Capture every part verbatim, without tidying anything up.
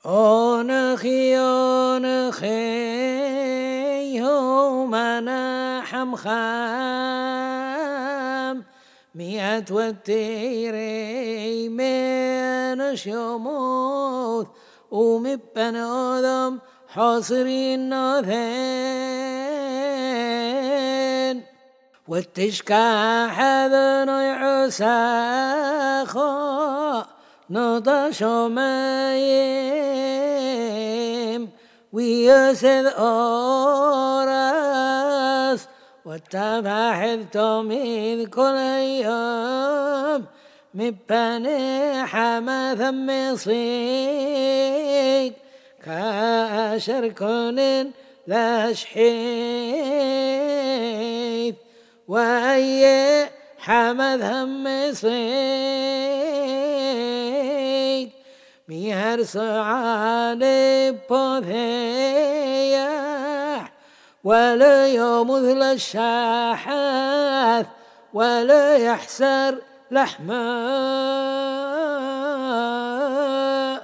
أونخي أونخي يوم أنا حمخام مئة وتيري من شموث ومبن أذم حاصرين نوثين والتشكى حذن عساخا نضش مايم ويسد أورس والتفاحذ تميذ كل يوم مبني حما ثم صيق كاشر كونن لاشحيث وأي حمد هم صيق ميهر سعاني بوثيح ولا يمثل الشاحاث ولا يحسر لحمه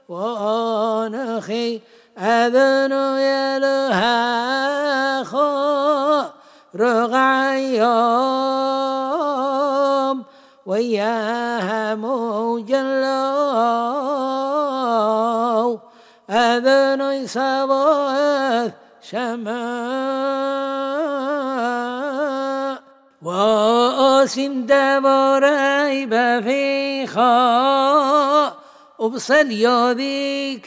وأنخي أذن يلها خو رغع يوم وياها مجلو أذن يصبث شماء وأسم دبريب في خاء وبصل يذيك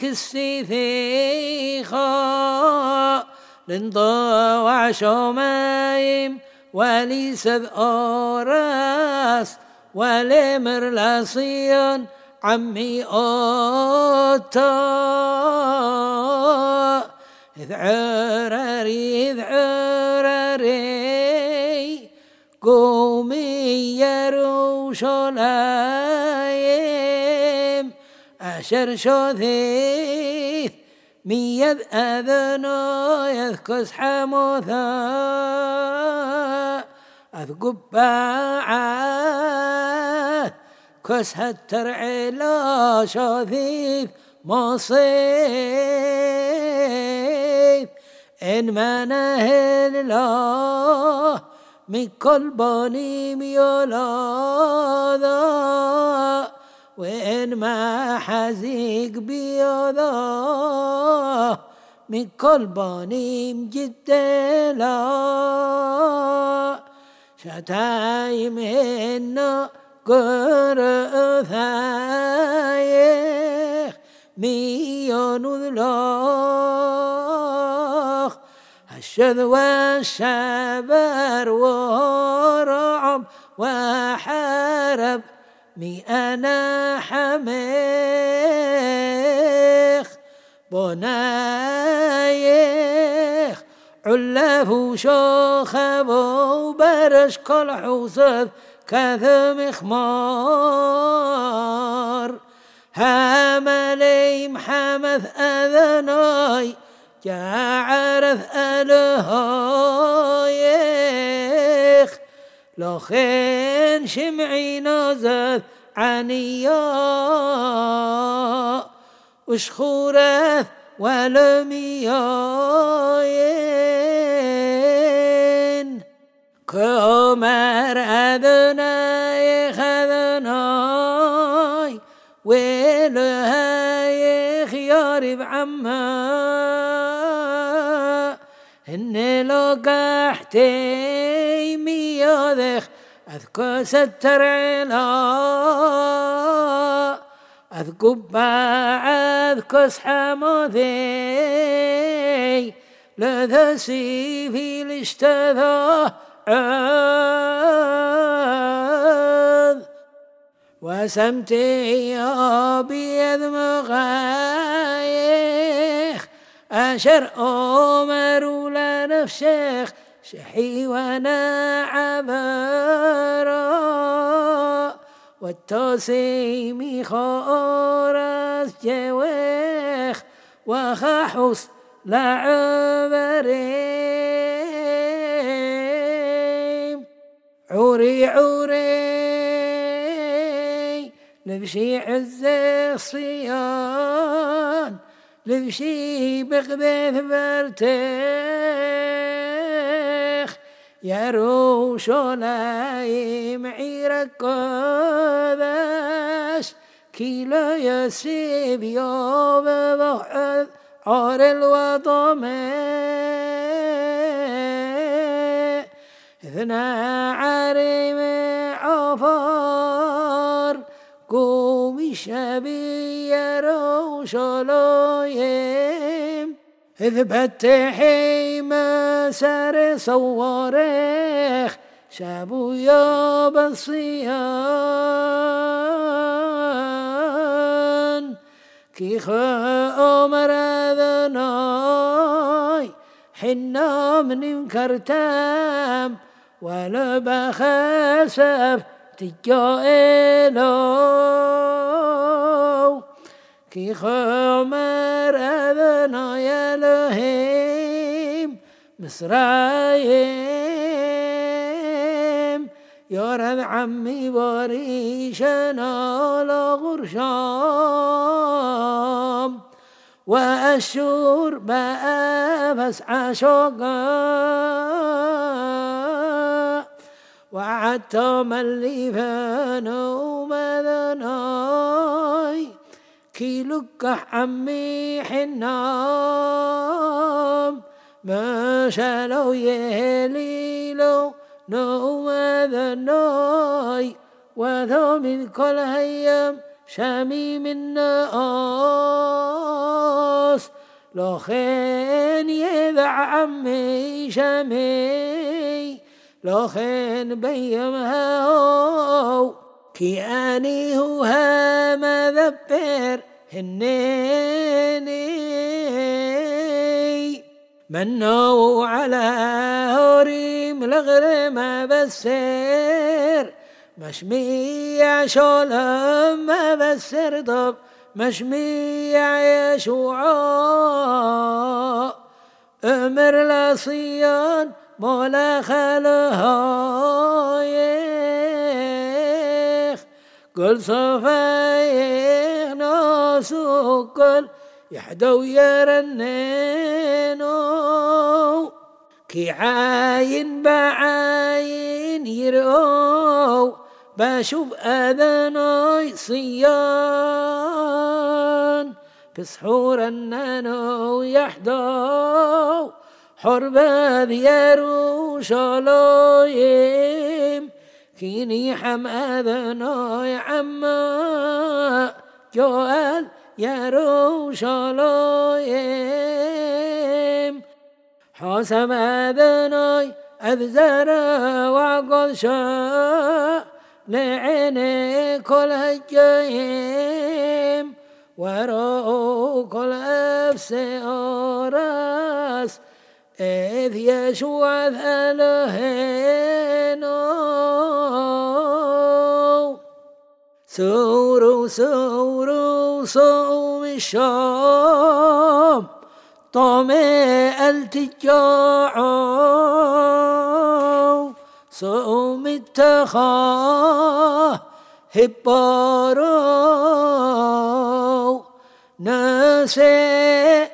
السيثيخا لنضوع شمايم وليسذ أوراس ولمر لصيان عمي أوتا إذ عرري إذ عرري قومي يروشلايم أشر شوثيث ميذ أذنو يذكس حموثا أذقب باعاث كس هالترعي لا شوثيث مصيث إن ما نهل الله من كل بني ميولاذا وإن ما حزيق بيضا من كل بني جدلا شتايم هن قرثايخ ميون ذلاخ الشذ والشبر ورعب وحارب مي أنا حميخ بنايخ علف شوخب وبرش كل حوصف كثم خمار هاملي محمث أذناي جعرث ألهايخ لو خين شمعي نازث عنيا وشخورث ولمياين كمر أذناي خذناي ويلهاي خياري بعما إن لقحتي مياذخ أذكس الترعلا أذكب أذكس حماذي لذسي في الاشتذا عذ وسمتي أبيض مغايخ أشر أمر لنفشخ شحي وانا عبرا والتوسيمي خورس جويخ وخحوس لعبريم عوري عوري نبشي عز الصيان لبشي بقبث برتخ يروشلايم عيرك قداش كي لا يسيب يوم ضحى عار الوطماء اثنى عريم عفار قومي شبي يروشلايم إذ بتحي مسار صواريخ شابو يا بصيان كي خامر ذناي حنا من مكرتام ولا بخسف تجائلو كي خامر ذناي لهيم مصرايم يا رب عمي باريشنا لغرشام وأشور بأبس عشقا وعدت ملي فانو مذناي كي لكح عمي حنام ما شالو يهليلو نوم ذناي وذو من كل هيام شامي من ناس لخين يذع عمي شامي لخين بيمها كي أني هو هام ذبر هنيني منو على هوريم لغرم بسير مشميع شولم بسر ضب مشميع يشوعاء أمر لصيان مولا خلهايخ قل صفايخ ناسو قل يحدو يرنينو كي عاين بعاين يرؤو بشوف أذناي صيان بسحور النانو يحدو حربة يروشلايم كيني حم أذناي عما جوال يروشلايم حسب أذناي أذزر وعقل شاء لعيني كل هجيم ورأوا كل أفس أراس إذ يشوع ذلهينو سورو سورو صوم الشام طمع التجاع صوم التخاه هبارو ناسي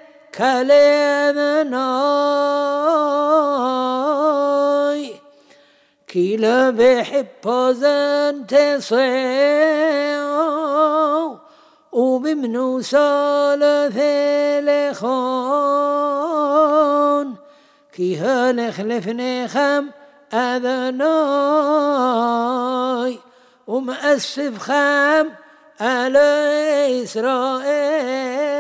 كلامناي كلا بحب زنت صيو وبمنو سالث لخون كي هنخلفني خم أذناي ومأسف خام على إسرائيل